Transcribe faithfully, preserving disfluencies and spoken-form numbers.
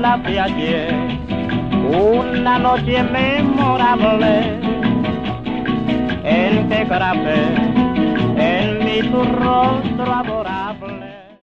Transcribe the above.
encontraste ayer, una noche memorable, en que grabé en mi tu rostro adorable.